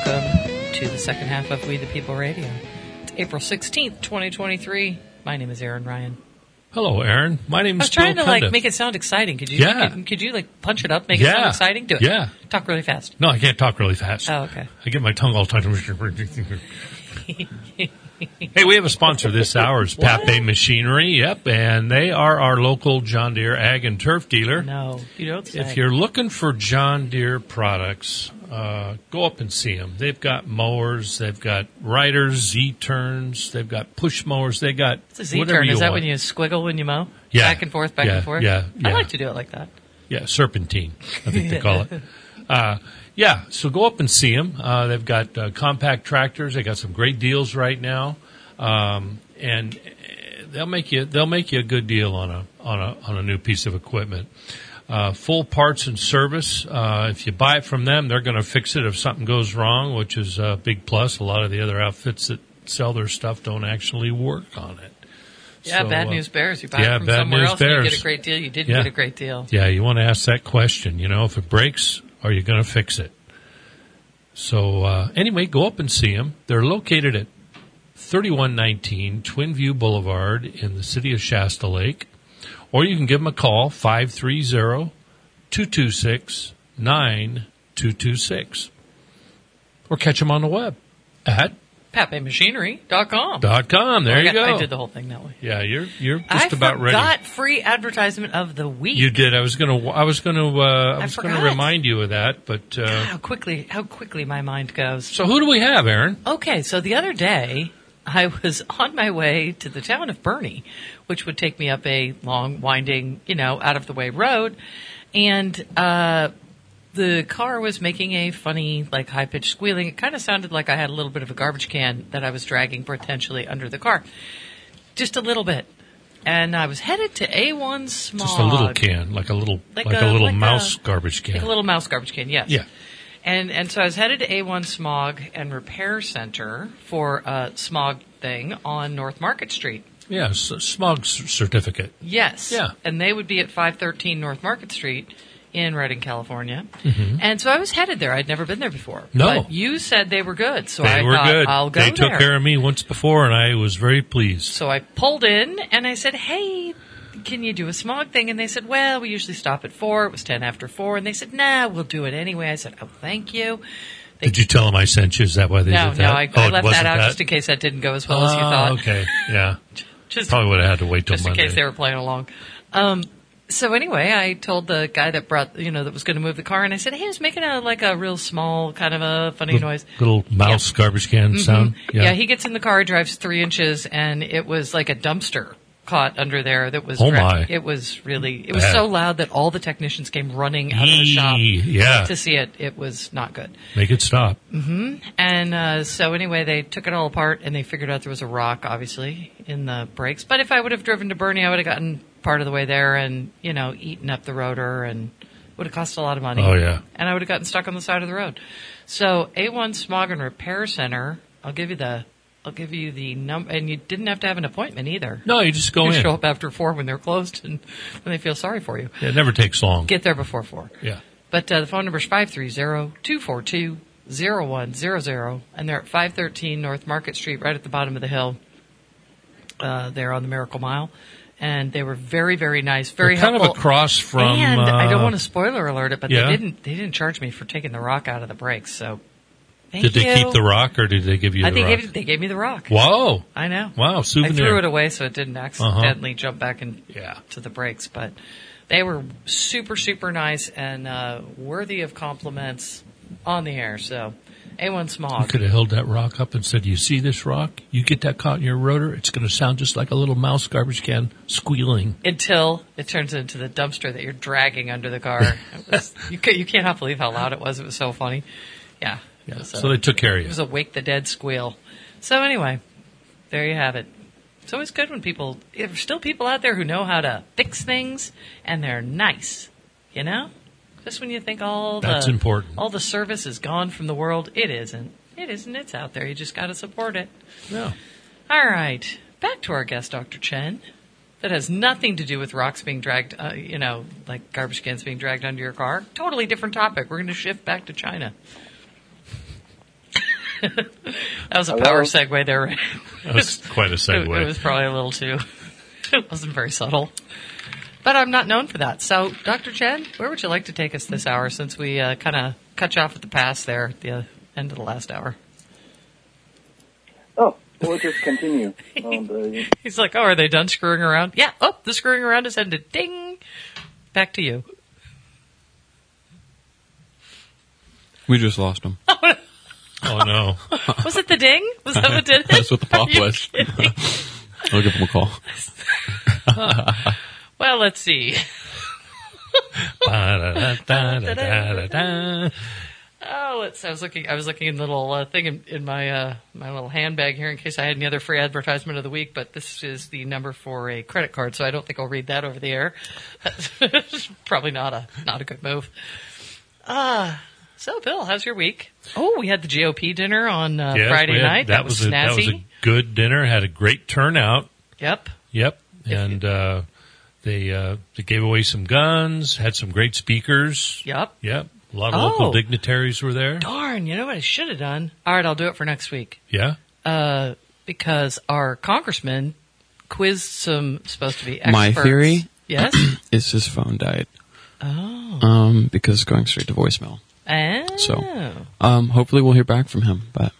welcome to the second half of We the People Radio. It's April 16th, 2023. My name is Aaron Ryan. Hello, Aaron. My name is Bill I was trying to Cundiff. make it sound exciting. Could you? Yeah. Could you punch it up, make it sound exciting? Do it. Yeah. Talk really fast. No, I can't talk really fast. Oh, okay. I get my tongue all tied. Hey, we have a sponsor this hour. It's Pape Machinery. Yep, and they are our local John Deere Ag and Turf dealer. No, you don't say. If you're looking for John Deere products, go up and see them. They've got mowers, they've got riders, Z-turns, they've got push mowers, they got It's a Z-turn. whatever you Is that want. when you squiggle when you mow? Yeah. Back and forth, back and forth? Yeah. I like to do it like that. Yeah, serpentine, I think they call it. So go up and see them. They've got compact tractors. They got some great deals right now, and they'll make you a good deal on a new piece of equipment. Full parts and service. If you buy it from them, they're going to fix it if something goes wrong, which is a big plus. A lot of the other outfits that sell their stuff don't actually work on it. Yeah, So, bad news bears. You buy it from somewhere else and you get a great deal. You didn't get a great deal. Yeah, you want to ask that question. If it breaks, are you going to fix it? So anyway, go up and see them. They're located at 3119 Twin View Boulevard in the city of Shasta Lake. Or you can give them a call, 530-226-9226. Or catch them on the web at PapeMachinery.com. There you go. I did the whole thing that way. Yeah, you're just about ready. I forgot free advertisement of the week. You did. I was gonna forgot. remind you of that, but how quickly my mind goes. So who do we have, Aaron? Okay, so the other day I was on my way to the town of Bernie, which would take me up a long, winding, out of the way road, and the car was making a funny, high-pitched squealing. It kind of sounded like I had a little bit of a garbage can that I was dragging potentially under the car. Just a little bit. And I was headed to A1 Smog. Just a little can, like a little mouse garbage can. Like a little mouse garbage can, yes. Yeah. And so I was headed to A1 Smog and Repair Center for a smog thing on North Market Street. Yeah, smog certificate. Yes. Yeah. And they would be at 513 North Market Street in Redding, California. Mm-hmm. And so I was headed there. I'd never been there before. No. But you said they were good, so I thought, good. I'll go there. They took care of me once before, and I was very pleased. So I pulled in, and I said, hey, can you do a smog thing? And they said, well, we usually stop at 4. It was 10 after 4. And they said, nah, we'll do it anyway. I said, oh, thank you. Did you tell them I sent you? Is that why they did that? No, I left that out just in case that didn't go as well as you thought. Okay, yeah. Probably would have had to wait till Monday. Just in case they were playing along. So anyway, I told the guy that brought, that was going to move the car, and I said, hey, I was making a real small, kind of a funny noise. Little mouse garbage can sound. Yeah, he gets in the car, drives 3 inches, and it was like a dumpster caught under there that was my. It was so loud that all the technicians came running out of the shop to see it. It was not good. Make it stop. Mm-hmm. And so anyway, they took it all apart, and they figured out there was a rock, obviously, in the brakes. But if I would have driven to Bernie, I would have gotten part of the way there and, eaten up the rotor, and would have cost a lot of money. Oh, yeah. And I would have gotten stuck on the side of the road. So A1 Smog and Repair Center, I'll give you the number, and you didn't have to have an appointment either. No, you just go in. Show up after 4 when they're closed and when they feel sorry for you. Yeah, it never takes long. Get there before 4. Yeah. But the phone number is 530-242-0100, and they're at 513 North Market Street, right at the bottom of the hill. They're on the Miracle Mile. And they were very, very nice, very helpful. Kind of across from. And I don't want to spoiler alert it, but yeah? they didn't charge me for taking the rock out of the brakes. So, did they keep the rock, or did they give you the rock? They gave me the rock. Whoa! I know. Wow, souvenir. I threw it away so it didn't accidentally jump back to the brakes, but they were super, super nice and worthy of compliments on the air. So. A1 Smog. You could have held that rock up and said, you see this rock? You get that caught in your rotor, it's going to sound just like a little mouse garbage can squealing. Until it turns into the dumpster that you're dragging under the car. You can't believe how loud it was. It was so funny. Yeah. So they took care of you. It was a Wake the Dead squeal. So anyway, there you have it. It's always good when there's still people out there who know how to fix things, and they're nice, Just when you think that's important. All the service is gone from the world, it isn't. It isn't. It's out there. You just got to support it. Yeah. All right. Back to our guest, Dr. Chen. That has nothing to do with rocks being dragged, like garbage cans being dragged under your car. Totally different topic. We're going to shift back to China. That was a power segue there, right? That was quite a segue. It was probably a little too. It wasn't very subtle. But I'm not known for that. So, Dr. Chen, where would you like to take us this hour since we kind of cut you off at the pass there at the end of the last hour? Oh, we'll just continue. He's like, oh, are they done screwing around? Yeah. Oh, the screwing around has ended. Ding. Back to you. We just lost him. Oh, no. Was it the ding? Was that what did it? That's what the pop was. I'll give him a call. Well, let's see. Oh, I was looking in the little thing in my my little handbag here in case I had any other free advertisement of the week. But this is the number for a credit card, so I don't think I'll read that over the air. That's probably not a good move. So, Bill, how's your week? Oh, we had the GOP dinner on Friday night. That was snazzy. That was a good dinner. Had a great turnout. Yep. And they gave away some guns. Had some great speakers. Yep. A lot of local dignitaries were there. Darn, you know what I should have done? All right, I'll do it for next week. Yeah? Because our congressman quizzed some supposed to be experts. My theory yes? is his phone died. Oh. Because it's going straight to voicemail. Oh. So, hopefully we'll hear back from him, but.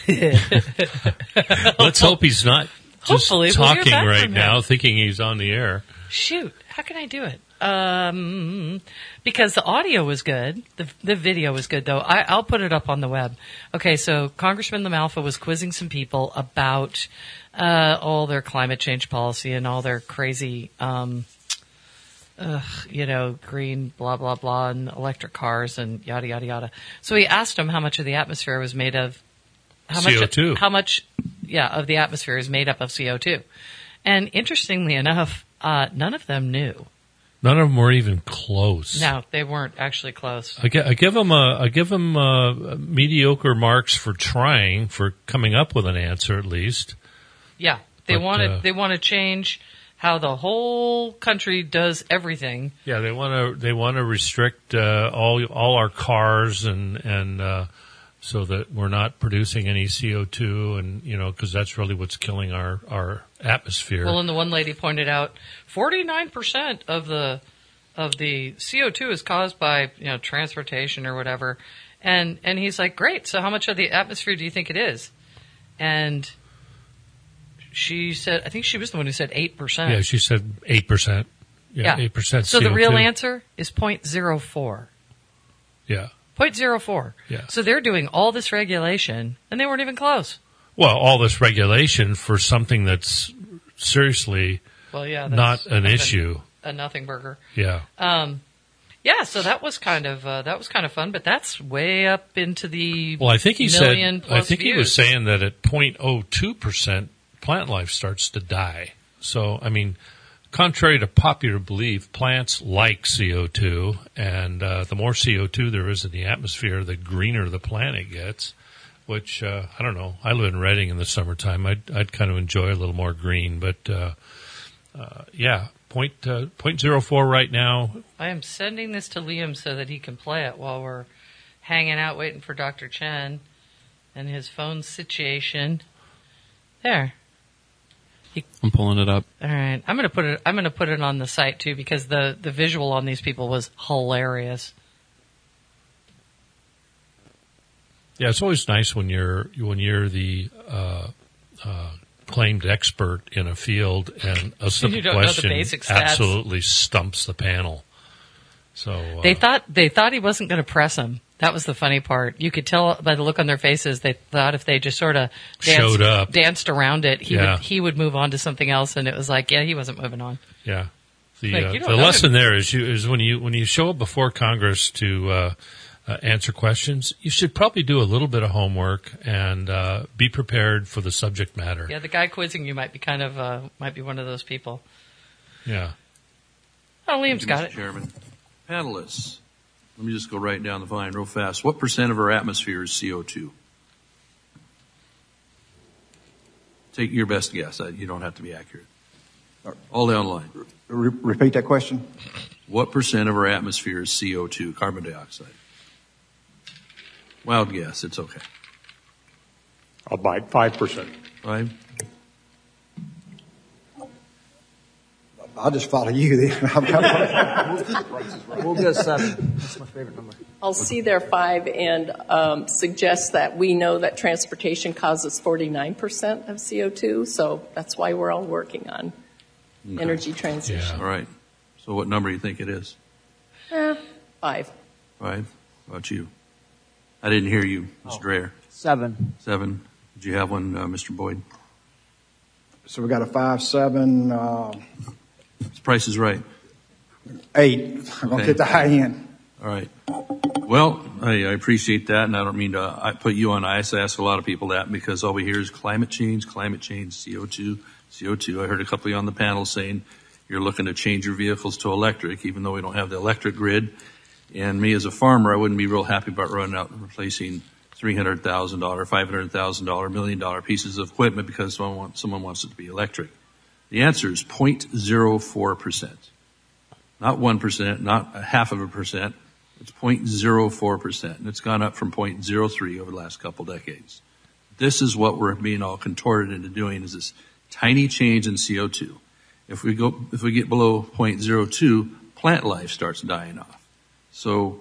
Let's hope he's not just Hopefully talking we'll right now, thinking he's on the air. Shoot, how can I do it? Because the audio was good. The video was good, though. I'll put it up on the web. Okay, so Congressman LaMalfa was quizzing some people about all their climate change policy and all their crazy, green blah, blah, blah, and electric cars and yada, yada, yada. So he asked them how much of the atmosphere was made of CO2. How much of the atmosphere is made up of CO2. And interestingly enough, none of them knew. None of them were even close. No, they weren't actually close. I give them mediocre marks for trying, for coming up with an answer at least. Yeah, they want to change how the whole country does everything. Yeah, they want to restrict all our cars and so that we're not producing any CO2, and because that's really what's killing our atmosphere. Well, and the one lady pointed out 49% of the CO2 is caused by transportation or whatever, and he's like, great. So how much of the atmosphere do you think it is? And she said, I think she was the one who said 8%. Yeah, she said 8%. Yeah, 8% CO2. So the real answer is 0.04. Yeah. 0.04. Yeah. So they're doing all this regulation, and they weren't even close. Well, all this regulation for something that's seriously not an issue. A nothing burger. Yeah. So that was kind of fun, but that's way up into the I think he million said. plus I think views. he was saying that at 0.02%, plant life starts to die. So, I mean, contrary to popular belief, plants like CO2, and the more CO2 there is in the atmosphere, the greener the planet gets, which, I don't know. I live in Redding in the summertime. I'd kind of enjoy a little more green, but, 0.04 right now. I am sending this to Liam so that he can play it while we're hanging out waiting for Dr. Chen and his phone situation. There. I'm pulling it up. All right, I'm gonna put it on the site too because the visual on these people was hilarious. Yeah, it's always nice when you're the claimed expert in a field and a simple question absolutely stumps the panel. So they thought he wasn't going to press him. That was the funny part. You could tell by the look on their faces. They thought if they just sort of danced around it, he would move on to something else. And it was like, he wasn't moving on. Yeah. The lesson there is when you show up before Congress to answer questions, you should probably do a little bit of homework and be prepared for the subject matter. Yeah, the guy quizzing you might be might be one of those people. Yeah. Oh, Liam's got it. Chairman, panelists. Let me just go right down the line real fast. What % of our atmosphere is CO2? Take your best guess. You don't have to be accurate. All down the line. Repeat that question. What % of our atmosphere is CO2, carbon dioxide? Wild guess. It's okay. I'll buy 5%. 5? I'll just follow you then. We'll go 7. That's my favorite number. I'll see their 5 and suggest that we know that transportation causes 49% of CO2, so that's why we're all working on energy transition. All right. So what number do you think it is? 5. 5? How about you? I didn't hear you, Mr. Dreher. 7. 7. Did you have one, Mr. Boyd? So we got a 5, 7, This Price is Right. 8. I'm going to hit the high end. All right. Well, I appreciate that, and I don't mean to put you on ice. I ask a lot of people that because all we hear is climate change, CO2, CO2. I heard a couple of you on the panel saying you're looking to change your vehicles to electric, even though we don't have the electric grid. And me as a farmer, I wouldn't be real happy about running out and replacing $300,000, $500,000, $1 million pieces of equipment because someone wants it to be electric. The answer is 0.04%. Not 1%, not a half of a percent. It's 0.04%. And it's gone up from 0.03 over the last couple decades. This is what we're being all contorted into doing is this tiny change in CO2. If we get below 0.02, plant life starts dying off. So,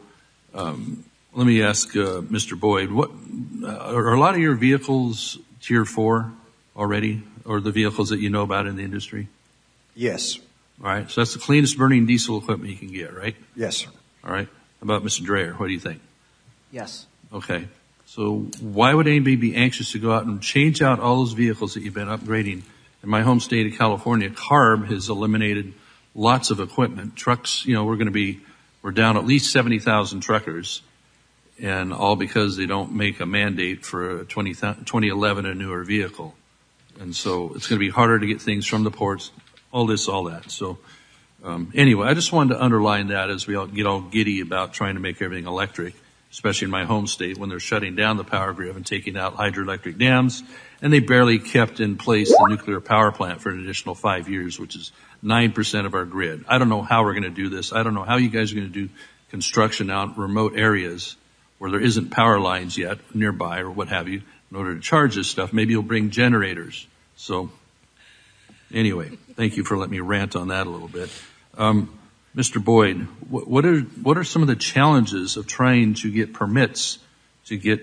let me ask, Mr. Boyd, are a lot of your vehicles Tier 4 already, or the vehicles that you know about in the industry? Yes. All right. So that's the cleanest burning diesel equipment you can get, right? Yes, sir. All right. How about Mr. Dreher? What do you think? Yes. Okay. So why would anybody be anxious to go out and change out all those vehicles that you've been upgrading? In my home state of California, CARB has eliminated lots of equipment. Trucks, we're down at least 70,000 truckers, and all because they don't make a mandate for a 2011 and newer vehicle. And so it's going to be harder to get things from the ports, all that. So anyway, I just wanted to underline that as we all get all giddy about trying to make everything electric, especially in my home state when they're shutting down the power grid and taking out hydroelectric dams, and they barely kept in place the nuclear power plant for an additional 5 years, which is 9% of our grid. I don't know how we're going to do this. I don't know how you guys are going to do construction out in remote areas where there isn't power lines yet nearby or what have you in order to charge this stuff. Maybe you'll bring generators. So anyway, thank you for letting me rant on that a little bit. Mr. Boyd, what are some of the challenges of trying to get permits to get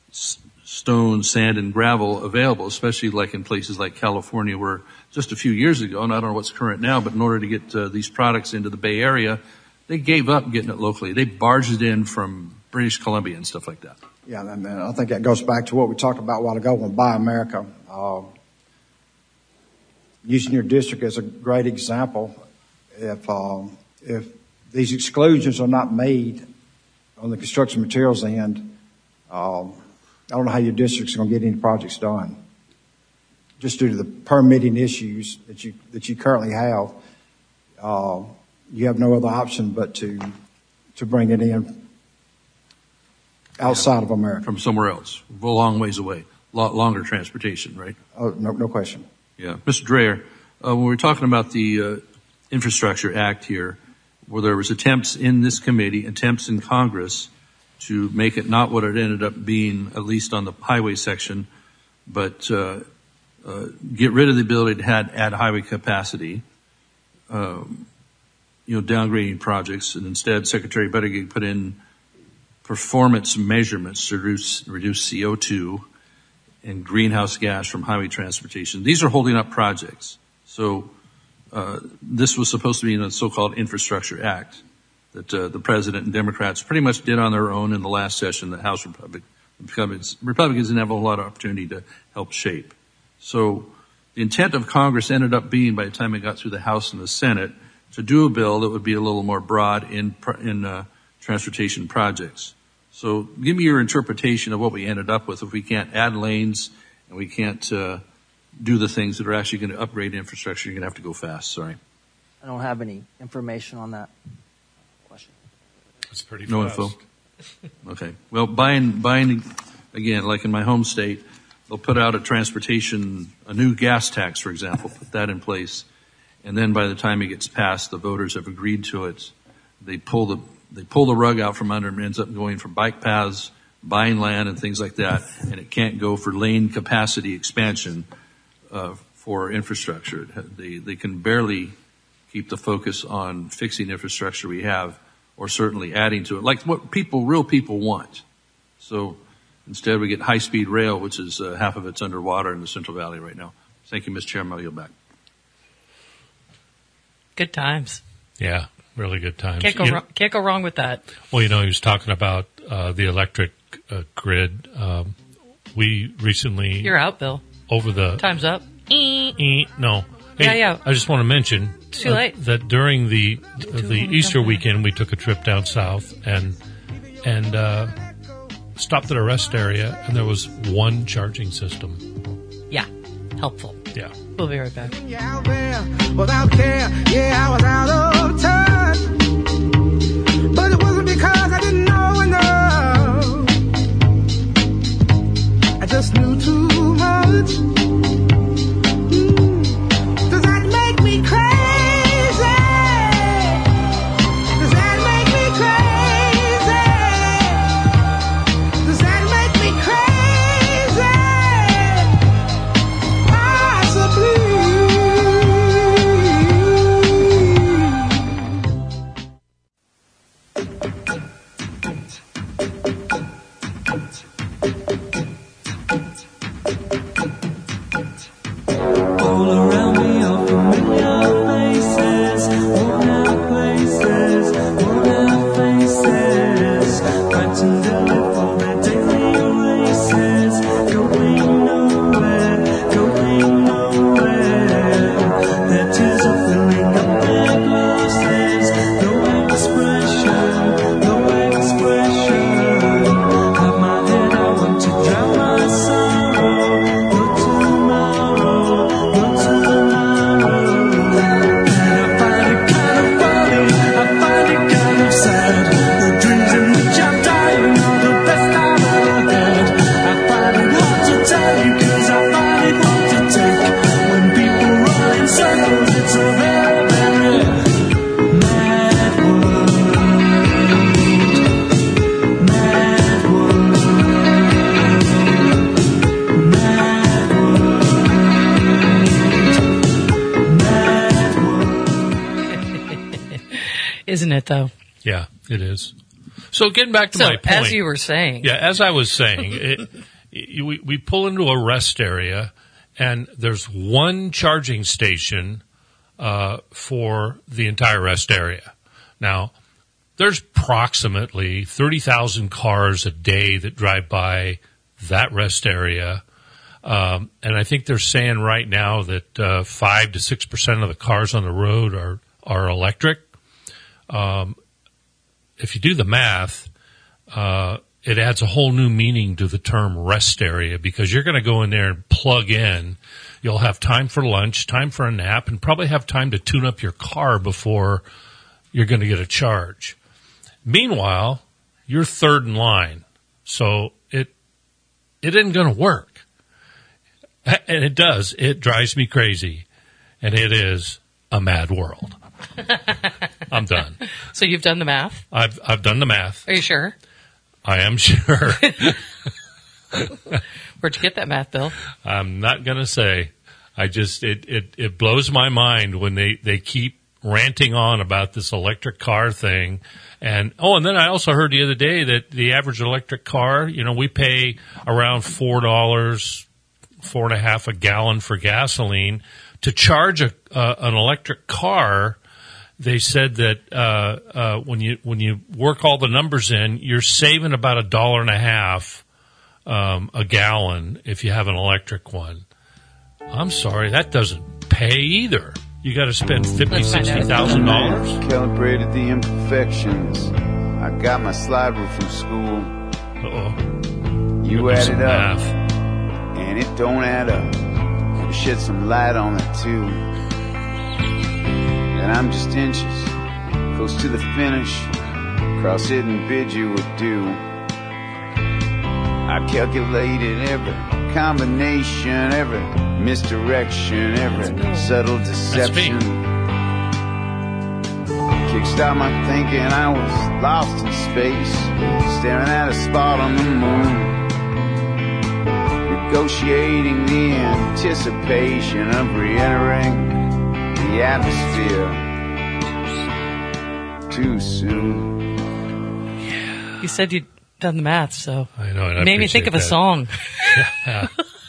stone, sand, and gravel available, especially like in places like California where just a few years ago, and I don't know what's current now, but in order to get these products into the Bay Area, they gave up getting it locally. They barged it in from British Columbia and stuff like that. Yeah, and I think that goes back to what we talked about a while ago with Buy America. Using your district as a great example, if these exclusions are not made on the construction materials end, I don't know how your district's going to get any projects done. Just due to the permitting issues that you currently have, you have no other option but to bring it in outside of America. From somewhere else, a long ways away, longer transportation, right? Oh, no question. Yeah. Mr. Dreher, when we're talking about the Infrastructure Act here, where there was attempts in this committee, attempts in Congress to make it not what it ended up being, at least on the highway section, but get rid of the ability to add highway capacity, downgrading projects, and instead Secretary Buttigieg put in performance measurements to reduce CO2 and greenhouse gas from highway transportation. These are holding up projects. So this was supposed to be in a so-called Infrastructure Act that the President and Democrats pretty much did on their own in the last session. The House Republicans didn't have a whole lot of opportunity to help shape. So the intent of Congress ended up being, by the time it got through the House and the Senate, to do a bill that would be a little more broad in transportation projects. So give me your interpretation of what we ended up with if we can't add lanes and we can't do the things that are actually going to upgrade infrastructure. You're going to have to go fast. Sorry. I don't have any information on that question. That's pretty No fast. info? Okay. Well, buying, again, like in my home state, they'll put out a new gas tax, for example, put that in place. And then by the time it gets passed, the voters have agreed to it. They pull the rug out from under them. It ends up going for bike paths buying land and things like that, and it can't go for lane capacity expansion for infrastructure. They can barely keep the focus on fixing infrastructure we have, or certainly adding to it, like what real people want. So instead we get high-speed rail, which is half of it's underwater in the Central Valley right now. Thank you, Mr. Chairman. I'll yield back. Good times. Yeah, really good times. Can't go wrong with that. Well, he was talking about the electric grid. We recently... You're out, Bill. Over the... Time's up. No. Hey, Yeah. I just want to mention It's too late. that during the Easter weekend, we took a trip down south and stopped at a rest area, and there was one charging system. Yeah. Helpful. Yeah. We'll be right back. Out there without care, yeah, I was out of touch. But it wasn't because I didn't know enough. I just knew too much. Does that make me crazy? Does that make me crazy? Does that make me crazy? Possibly. All around me are familiar faces, worn out places, worn out faces, fighting to live for their daily races, going nowhere, going nowhere. Their tears are filling up their glasses, no expression, no expression. Have my head, I want to drown my sorrow. No tomorrow, no tomorrow. And I find it kind of funny, I find it kind of sad. The dreams in which I'm dying are the best I've ever had. I find it hard to tell you, 'cause I find it hard to take. When people run in circles, it's a very, very mad world. Mad world. Mad world. Isn't it, though? Yeah, it is. So getting back to my point. as you were saying. Yeah, as I was saying, we pull into a rest area, and there's one charging station for the entire rest area. Now, there's approximately 30,000 cars a day that drive by that rest area. And I think they're saying right now that 5 to 6% of the cars on the road are electric. If you do the math, it adds a whole new meaning to the term rest area, because you're going to go in there and plug in. You'll have time for lunch, time for a nap, and probably have time to tune up your car before you're going to get a charge. Meanwhile, you're third in line, so it isn't going to work. And it does. It drives me crazy, and it is a mad world. I'm done. So you've done the math? I've done the math. Are you sure? I am sure. Where'd you get that math, Bill? I'm not going to say. It blows my mind when they keep ranting on about this electric car thing. And then I also heard the other day that the average electric car, we pay around $4, $4.50 a gallon for gasoline. To charge an electric car, they said that when you work all the numbers in, you're saving about $1.50 a gallon if you have an electric one. I'm sorry, that doesn't pay either. You got to spend $50,000-$60,000. Calibrated the imperfections. I got my slide rule from school. Uh-oh. You add it up, math. and it don't add up. You shed some light on it too. And I'm just inches close to the finish. Cross it and bid you adieu. I calculated every combination, every misdirection, every subtle deception. music stopped my thinking. I was lost in space, staring at a spot on the moon, negotiating the anticipation of re-entering the atmosphere too soon. You said you'd done the math, so I know, and it made me think of a song. Yeah.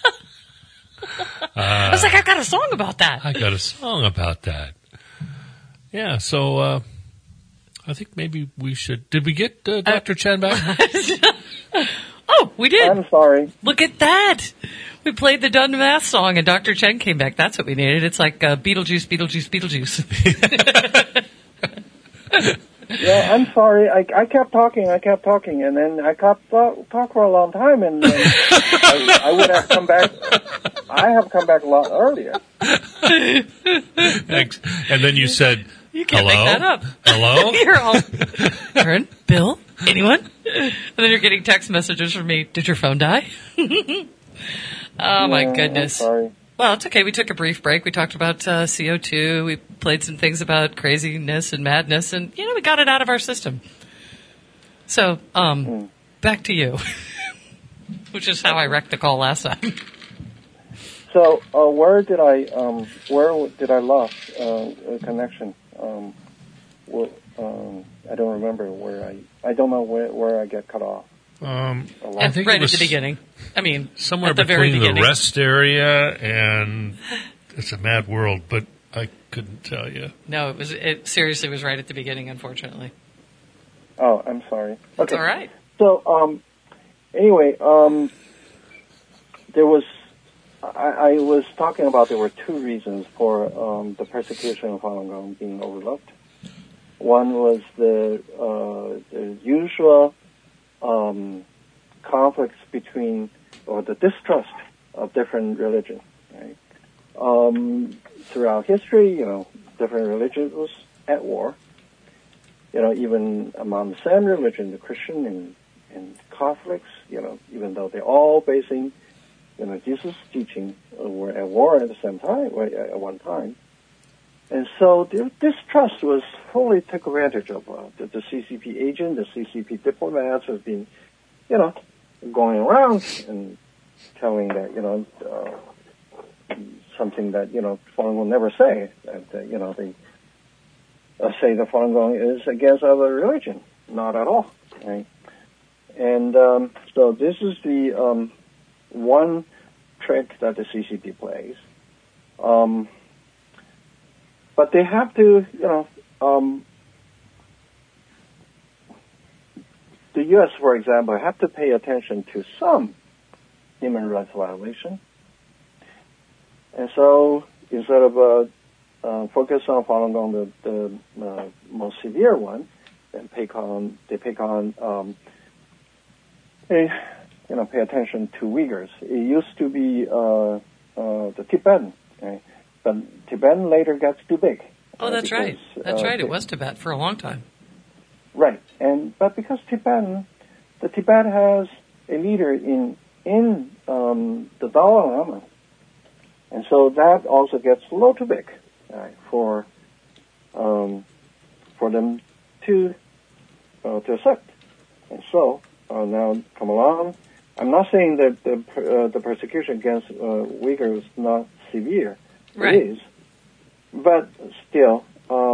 I was like, I've got a song about that. I got a song about that. Yeah, so I think maybe we should. Did we get Dr. Chen back? Oh, we did. I'm sorry. Look at that. We played the Done Math song, and Dr. Chen came back. That's what we needed. It's like Beetlejuice, Beetlejuice, Beetlejuice. Yeah, I'm sorry. I kept talking, and then I kept talk for a long time, and then I would have come back. I have come back a lot earlier. Thanks. And then you said, You can't hello? make that up. Hello? You're all, Aaron, Bill, anyone? And then you're getting text messages from me. Did your phone die? Oh, my goodness. I'm sorry. Well, it's okay. We took a brief break. We talked about CO2. We played some things about craziness and madness, and, we got it out of our system. So, back to you, which is how I wrecked the call last time. So, where did I lose a connection? I don't remember I don't know where I get cut off. I think right it was at the beginning. I mean, somewhere at the very between beginning. the rest area and It's a Mad World, but I couldn't tell you. No, it seriously was right at the beginning, unfortunately. Oh, I'm sorry. That's Okay. all right. So, anyway, there was, I was talking about there were two reasons for the persecution of Falun Gong being overlooked. One was the usual conflicts between, or the distrust of different religions, right? Throughout history, different religions was at war. Even among the same religion, the Christian and Catholics, even though they're all basing, Jesus' teaching, were at war at the same time, at one time. And so this trust was fully took advantage of. The CCP agent, the CCP diplomats have been, going around and telling that, something that, Falun Gong never say, that, they say the Falun Gong is against other religion. Not at all, right? And so this is the one trick that the CCP plays. But they have to, the U.S., for example, have to pay attention to some human rights violation. And so instead of focus on Falun Gong, the most severe one, and they pick on pay attention to Uyghurs. It used to be the Tibetan, right? But Tibetan later gets too big. Oh, that's right. That's right. It was Tibet for a long time. Right, but because the Tibet has a leader in the Dalai Lama, and so that also gets a little too big, right, for them to accept. And so now come along. I'm not saying that the persecution against Uyghurs is not severe. Right. It is, but still,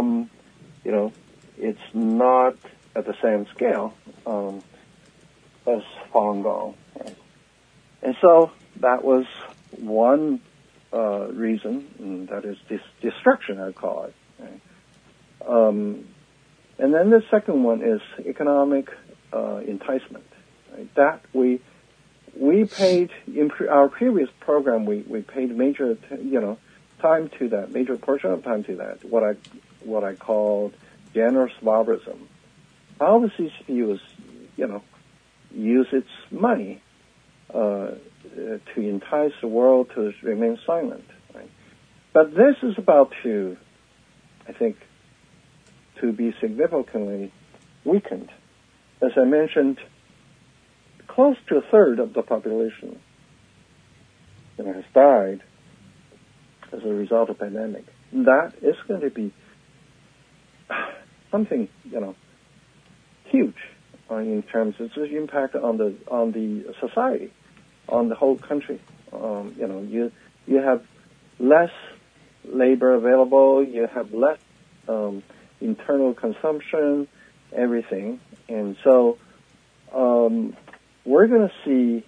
it's not at the same scale as Falun Gong. Right? And so that was one reason, and that is destruction, I call it. Right? And then the second one is economic enticement. Right? That we paid in our previous program. We paid major time to that, major portion of time to that. What I called generous barbarism. How the CCP was, use its money to entice the world to remain silent. Right? But this is about to, I think, to be significantly weakened. As I mentioned, close to a third of the population has died as a result of pandemic. That is going to be something, huge in terms of its impact on the society, on the whole country. You have less labor available, you have less internal consumption, everything, and so we're going to see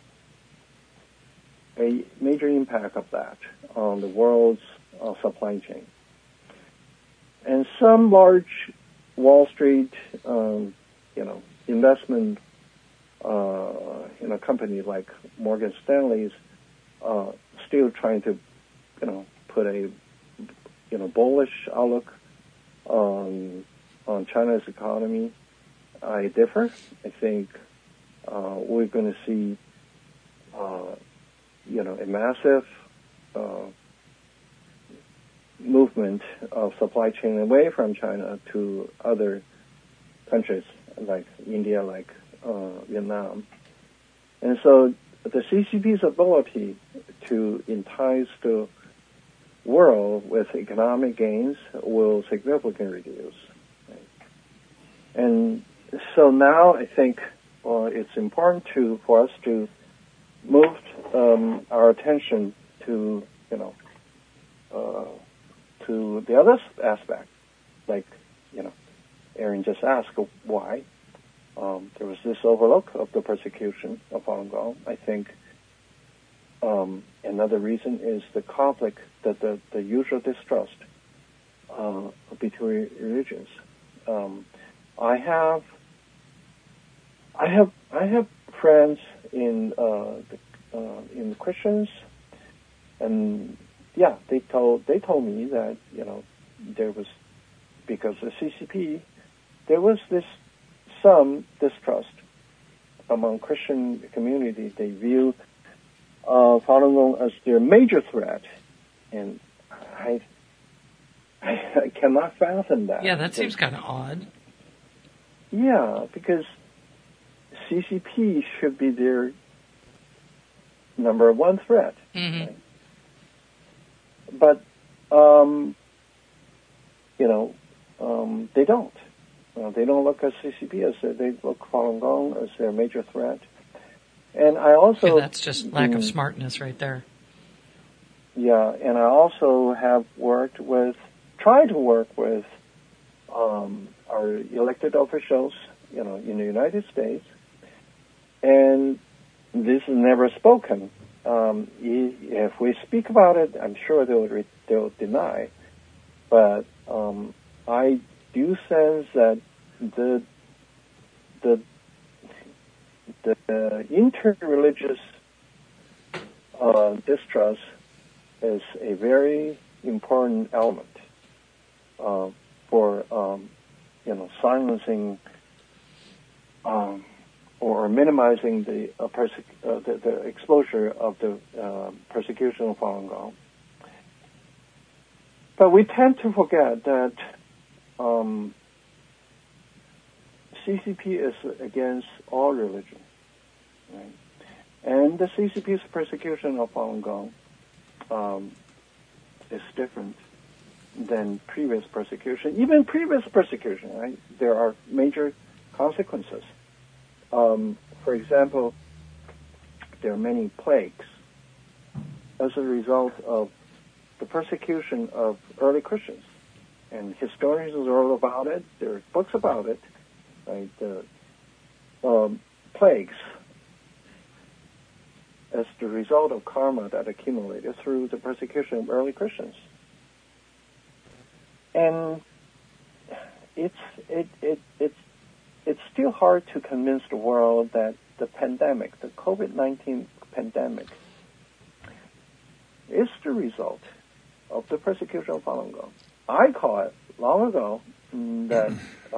a major impact of that on the world's supply chain. And some large Wall Street, investment, company like Morgan Stanley's still trying to, put a, bullish outlook on China's economy. I differ. I think we're going to see, a massive movement of supply chain away from China to other countries like India, like Vietnam. And so the CCP's ability to entice the world with economic gains will significantly reduce. Right? And so now I think it's important for us to move our attention to, to the other aspect, like, Aaron just asked why. There was this overlook of the persecution of Falun Gong. I think another reason is the conflict, the usual distrust between religions. I have friends in Christians, and yeah, they told me that there was, because of CCP, there was some distrust among Christian community. They view Falun Gong as their major threat, and I cannot fathom that. Yeah, that seems kind of odd. Yeah, because CCP should be their number one threat. Mm-hmm. Right? But they don't. They don't look at CCP as they look Falun Gong as their major threat. And I also that's just lack of smartness right there. Yeah, and I also have tried to work with our elected officials, in the United States, and this is never spoken. If we speak about it, I'm sure they'll deny. But I do sense that the interreligious distrust is a very important element for silencing or minimizing the exposure of the persecution of Falun Gong. But we tend to forget that CCP is against all religion, right? And the CCP's persecution of Falun Gong is different than previous persecution. Even previous persecution, right? There are major consequences. For example, there are many plagues as a result of the persecution of early Christians. And historians are all about it. There are books about it. Right? Plagues as the result of karma that accumulated through the persecution of early Christians. And it's still hard to convince the world that the pandemic, the COVID-19 pandemic, is the result of the persecution of Falun Gong. I call it long ago that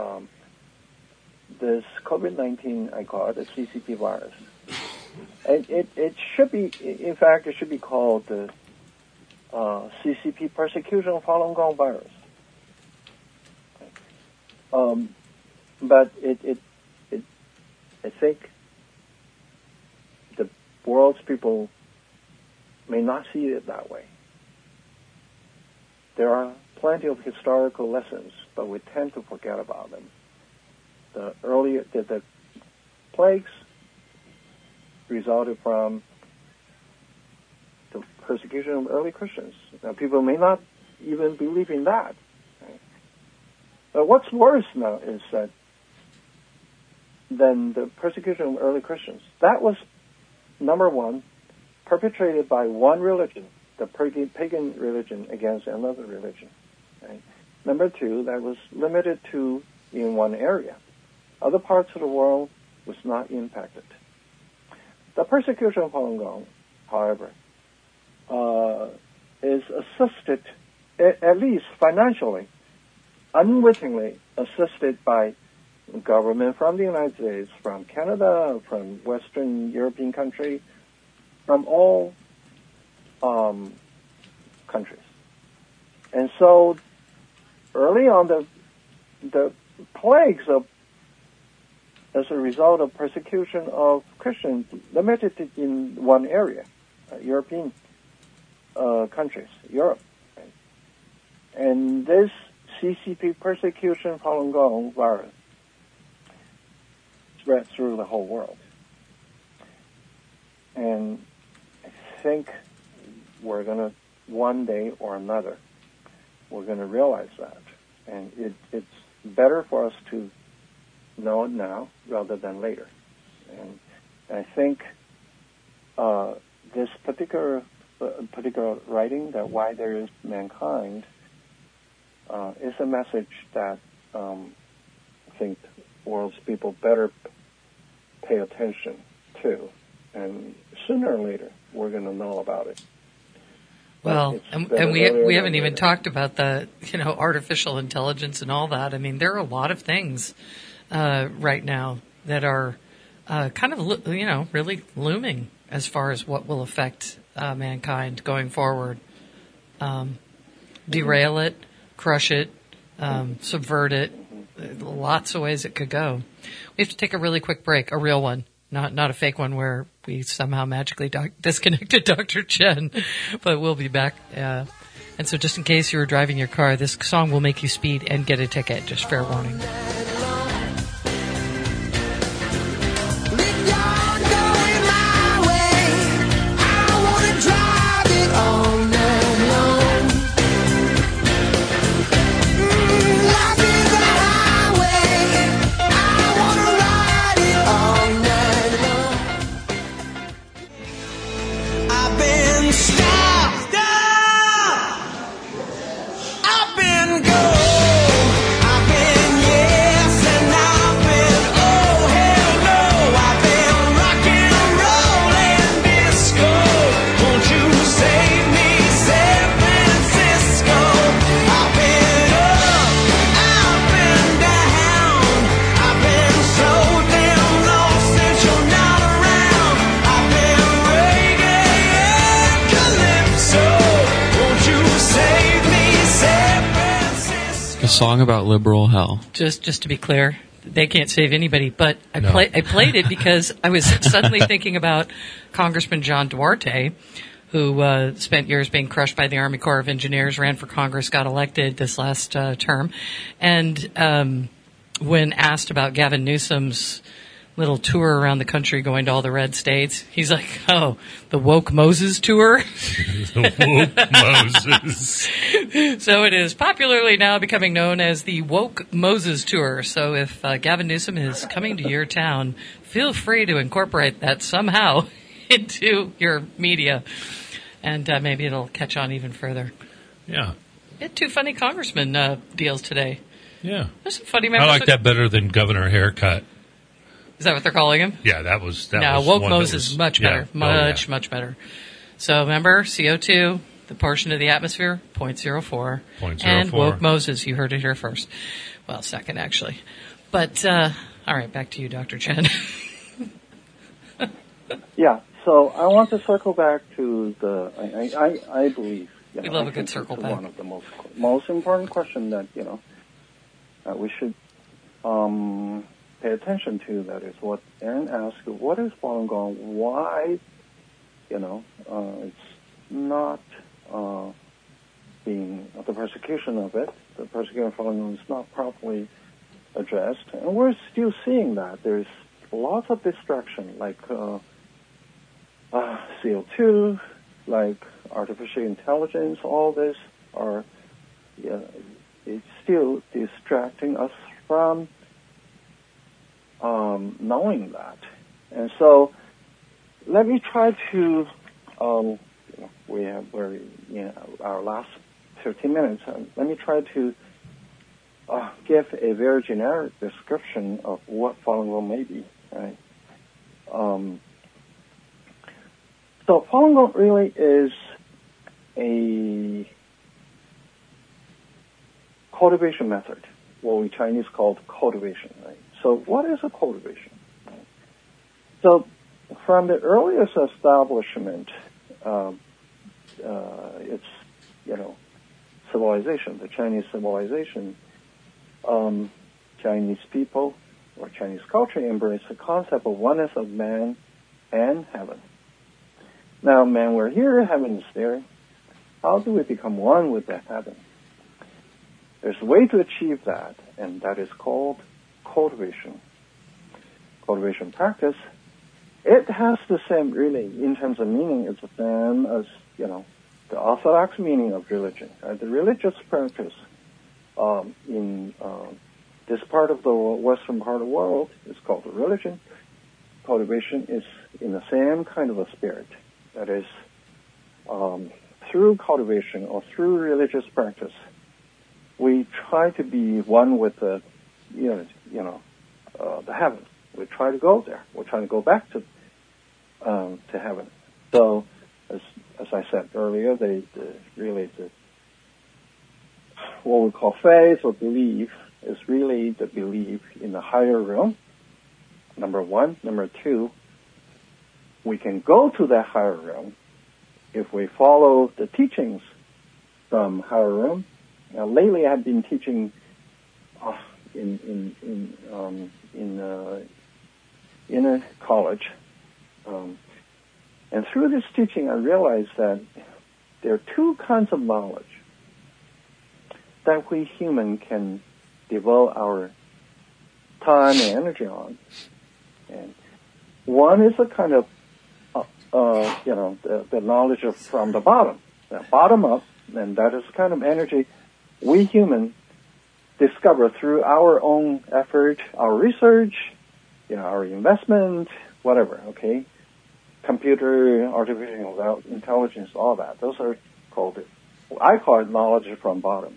this COVID-19, I call it a CCP virus. And it should be, in fact, it should be called the CCP persecution of Falun Gong virus. But I think the world's people may not see it that way. There are plenty of historical lessons, but we tend to forget about them. The plagues resulted from the persecution of early Christians. Now, people may not even believe in that. Right? But what's worse now is that than the persecution of early Christians, that was, number one, perpetrated by one religion, the pagan religion against another religion. Right? Number two, that was limited to in one area. Other parts of the world was not impacted. The persecution of Falun Gong, however, is assisted, at least financially, unwittingly assisted by government from the United States, from Canada, from Western European countries, from all countries. And so early on, the plagues as a result of persecution of Christians limited it in one area, European countries, Europe. Right? And this CCP persecution, Falun Gong virus, spread through the whole world. And I think we're going to, one day or another, we're going to realize that. And it's better for us to know it now rather than later. And I think this particular writing, that Why There Is Mankind, is a message that I think the world's people better pay attention to. And sooner or later, we're going to know about it. Well, and we haven't even talked about the, artificial intelligence and all that. I mean, there are a lot of things right now that are kind of, really looming as far as what will affect mankind going forward. Derail it, crush it, subvert it. Lots of ways it could go. We have to take a really quick break, a real one. Not a fake one where we somehow magically disconnected Dr. Chen, but we'll be back. And so just in case you were driving your car, this song will make you speed and get a ticket. Just fair warning. Song about liberal hell. Just to be clear, they can't save anybody, but I played it because I was suddenly thinking about Congressman John Duarte, who spent years being crushed by the Army Corps of Engineers, ran for Congress, got elected this last term, and when asked about Gavin Newsom's little tour around the country going to all the red states, he's like, oh, the Woke Moses tour? The Woke Moses. So it is popularly now becoming known as the Woke Moses tour. So if Gavin Newsom is coming to your town, feel free to incorporate that somehow into your media. And maybe it'll catch on even further. Yeah. We had two funny congressman deals today. Yeah. There's some funny members. I like that better than Governor Haircut. Is that what they're calling him? Yeah, that was Woke one Moses was, much better. Much better. So remember, CO2, the portion of the atmosphere, 0.04. 0.04. And Woke Moses, you heard it here first. Well, second, actually. But, all right, back to you, Dr. Chen. Yeah, so I want to circle back to I believe. We love a good circle back. One of the most important questions that, we should pay attention to, that is what Aaron asked, what is Falun Gong? Why, it's not being the persecution of it. The persecution of Falun Gong is not properly addressed, and we're still seeing that. There's lots of distraction, like CO2, like artificial intelligence. All this are, it's still distracting us from knowing that. And so, let me try to. We're our last 15 minutes. Let me try to give a very generic description of what Falun Gong may be. Right? So Falun Gong really is a cultivation method, what we Chinese call cultivation. Right? So what is a cultivation? Right? So from the earliest establishment, it's civilization, the Chinese civilization. Chinese people or Chinese culture embrace the concept of oneness of man and heaven. Now, man, we're here, heaven is there. How do we become one with the heaven? There's a way to achieve that, and that is called cultivation. Cultivation practice. It has the same, really, in terms of meaning, it's the same as, the orthodox meaning of religion. Right? The religious practice in this part of the western part of the world is called religion. Cultivation is in the same kind of a spirit. That is, through cultivation or through religious practice, we try to be one with the heaven. We try to go there. We're trying to go back to heaven. So, as I said earlier, what we call faith or belief is really the belief in the higher realm. Number one. Number two, we can go to that higher realm if we follow the teachings from higher realm. Now, lately I've been teaching in a college, and through this teaching I realized that there are two kinds of knowledge that we human can devote our time and energy on. And one is a kind of, the knowledge from the bottom up, and that is the kind of energy we human discover through our own effort, our research, our investment, whatever, okay? Computer, artificial intelligence, all that. Those are called, I call it knowledge from bottom.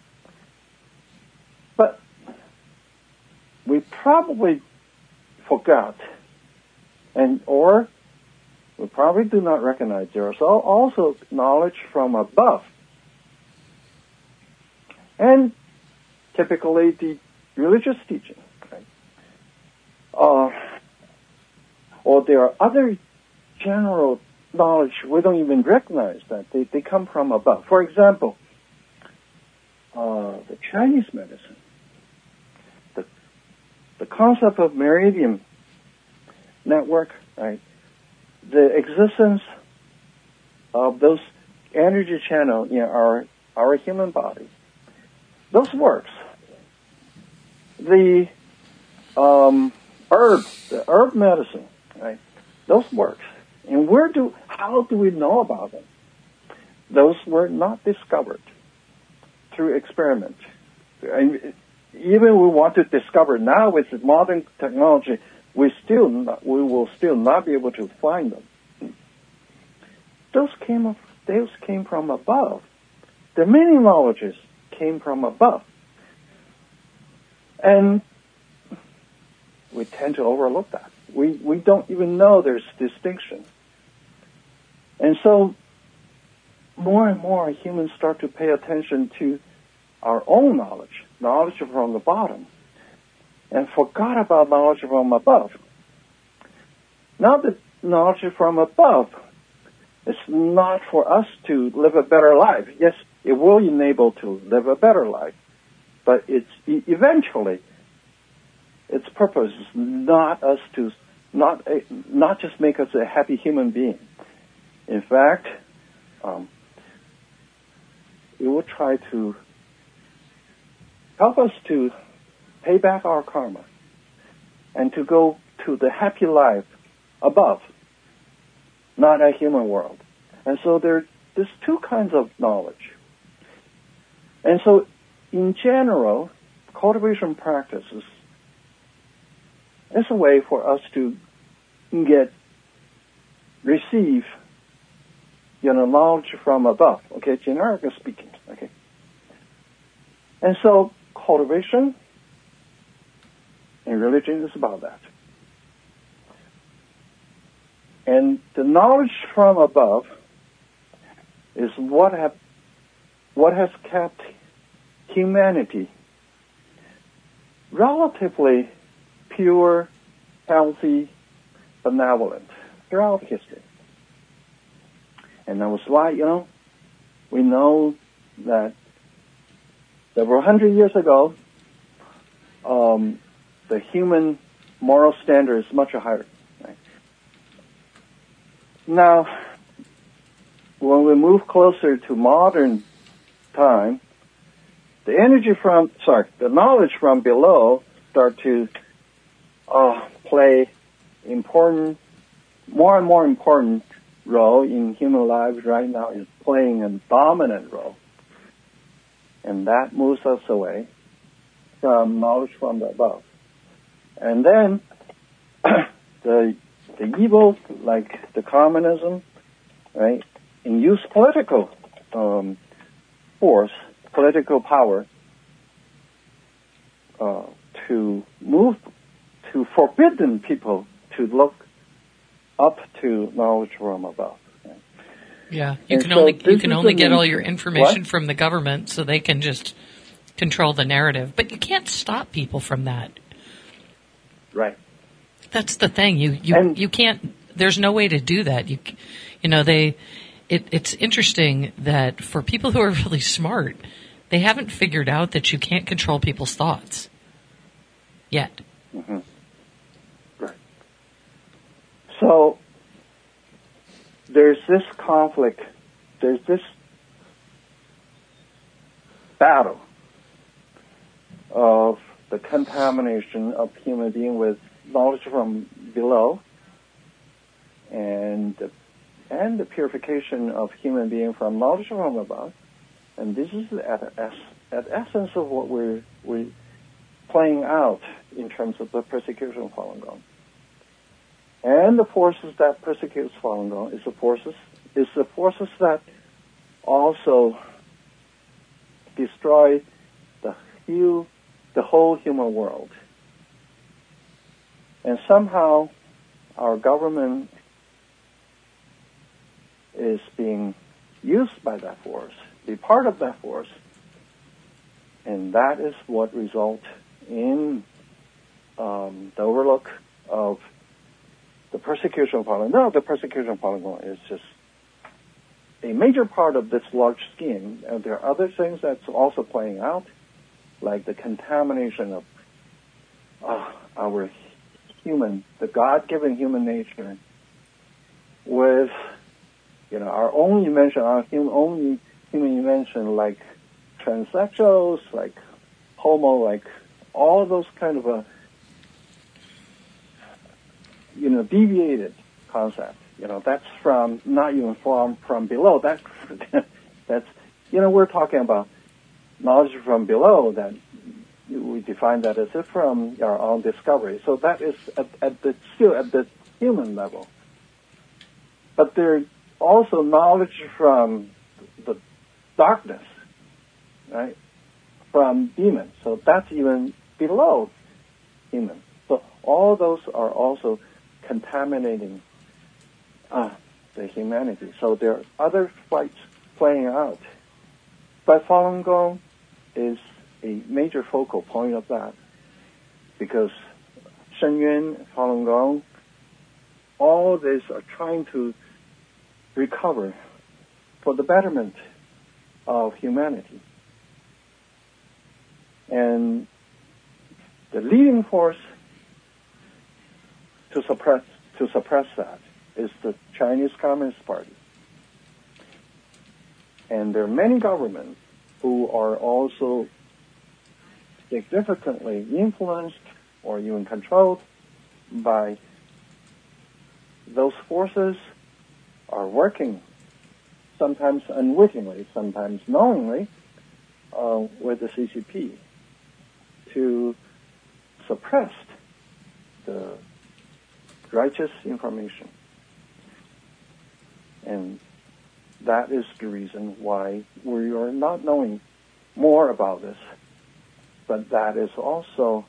But we probably forgot, or we probably do not recognize there is also knowledge from above. And typically the religious teaching, right? Or there are other general knowledge we don't even recognize that they come from above. For example, the Chinese medicine, the concept of meridian network, right? The existence of those energy channels in our human body, those works. The herb medicine, right? Those works. And how do we know about them? Those were not discovered through experiment. And even we want to discover now with modern technology, we will still not be able to find them. Those came from above. The many knowledges came from above. And we tend to overlook that. We don't even know there's distinction. And so more and more humans start to pay attention to our own knowledge from the bottom, and forgot about knowledge from above. Now the knowledge from above is not for us to live a better life. Yes, it will enable to live a better life, but eventually its purpose is not just make us a happy human being. In fact, it will try to help us to pay back our karma and to go to the happy life above, not a human world. And so there's two kinds of knowledge. And so in general, cultivation practices is a way for us to receive, knowledge from above, okay, generically speaking, okay. And so cultivation and religion is about that. And the knowledge from above is what has kept humanity relatively pure, healthy, benevolent throughout history. And that was why, we know that several 100 years ago, the human moral standard is much higher. Right? Now, when we move closer to modern time, the knowledge from below start to play more and more important role in human lives right now, is playing a dominant role. And that moves us away from knowledge from the above. And then the evil, like the communism, right, and use political force, political power, to forbidden people to look up to knowledge from above. Right? Yeah, you can only get all your information from the government, so they can just control the narrative. But you can't stop people from that. Right. That's the thing. You can't. There's no way to do that. It's interesting that for people who are really smart, they haven't figured out that you can't control people's thoughts yet. Mm-hmm. Right. So there's this conflict, there's this battle of the contamination of human being with knowledge from below, and the purification of human being from knowledge from above. And this is at essence of what we're playing out in terms of the persecution of Falun Gong. And the forces that persecute Falun Gong is the forces that also destroy the whole human world. And somehow our government is being used by that force, be part of that force, and that is what results in the overlook of the persecution of Falun Gong. No, the persecution of Falun Gong is just a major part of this large scheme. And there are other things that's also playing out, like the contamination of our the God-given human nature with, our own invention, our own human invention, like transsexuals, like homo, like all those kind of deviated concept. That's from not even from below. That's we're talking about knowledge from below that we define that as if from our own discovery. So that is still at the human level. But there's also knowledge from the darkness, right? From demons. So that's even below human. So all those are also contaminating the humanity. So there are other fights playing out. But Falun Gong is a major focal point of that, because Shen Yun, Falun Gong, all this are trying to recover for the betterment of humanity. And the leading force to suppress that is the Chinese Communist Party. And there are many governments who are also significantly influenced or even controlled by those forces are working, sometimes unwittingly, sometimes knowingly, with the CCP to suppress the righteous information. And that is the reason why we are not knowing more about this. But that is also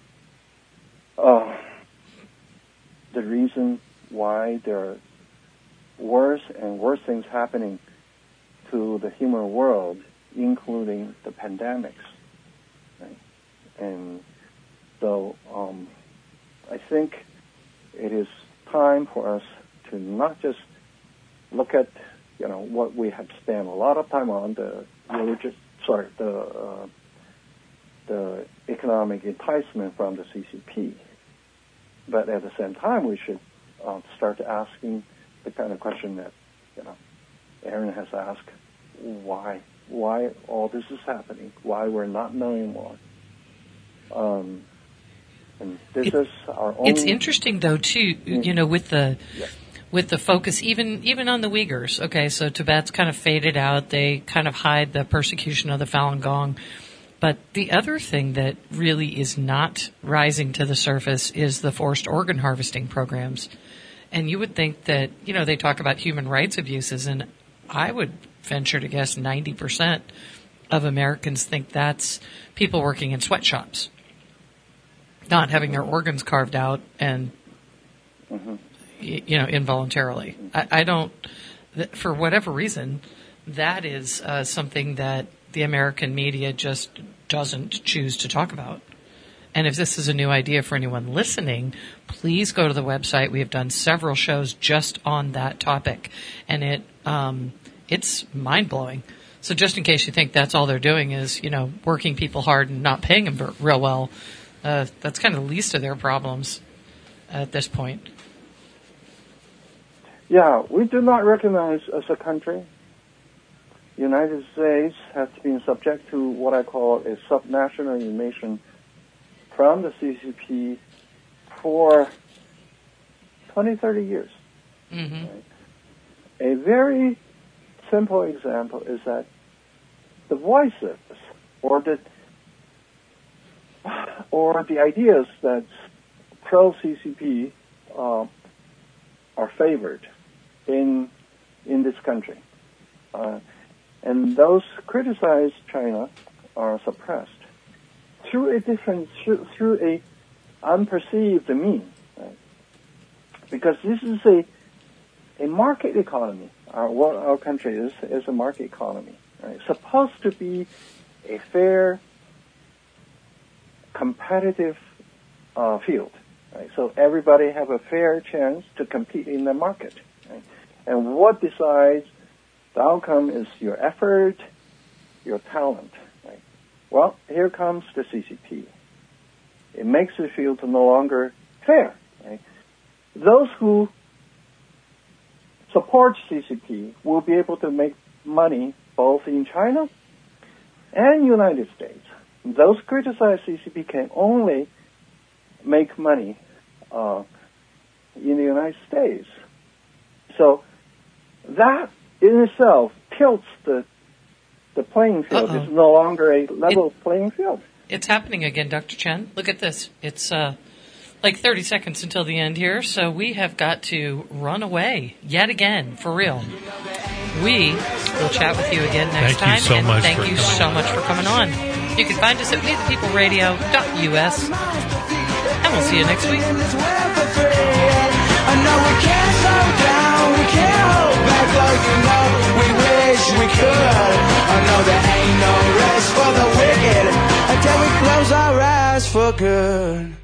the reason why there are worse and worse things happening to the human world, including the pandemics. Right? And so I think it is time for us to not just look at, what we have spent a lot of time on, the economic enticement from the CCP. But at the same time, we should start asking the kind of question that, Aaron has asked: why all this is happening? Why we're not knowing more? And this is our own. It's interesting, though, too. With the focus, even on the Uyghurs. Okay, so Tibet's kind of faded out. They kind of hide the persecution of the Falun Gong. But the other thing that really is not rising to the surface is the forced organ harvesting programs. And you would think that, they talk about human rights abuses, and I would venture to guess 90% of Americans think that's people working in sweatshops, not having their organs carved out and, involuntarily. I don't, for whatever reason, that is something that the American media just doesn't choose to talk about. And if this is a new idea for anyone listening, please go to the website. We have done several shows just on that topic, and it's mind-blowing. So just in case you think that's all they're doing is, working people hard and not paying them real well, that's kind of the least of their problems at this point. Yeah, we do not recognize as a country. The United States has been subject to what I call a subnational invasion from the CCP for 20, 30 years. Mm-hmm. Right? A very simple example is that the voices or the ideas that pro-CCP are favored in this country. And those criticize China are suppressed through a unperceived means, right? Because this is a market economy. What our country is a market economy, right? Supposed to be a fair, competitive field, right? So everybody have a fair chance to compete in the market, right? And what decides the outcome is your effort, your talent, right? Well, here comes the CCP. It makes the field no longer fair, right? Those who support CCP will be able to make money both in China and United States. Those criticize CCP can only make money in the United States. So that in itself tilts the playing field. Uh-oh. It's no longer a level playing field. It's happening again, Dr. Chen. Look at this. It's like 30 seconds until the end here, so we have got to run away yet again, for real. We will chat with you again next time. Thank you so much for coming on. You can find us at wethepeopleradio.us, and we'll see you next week. I know we can't slow down, we can't hold back, but we wish we could. I know there ain't no rest for the wicked until we close our eyes for good.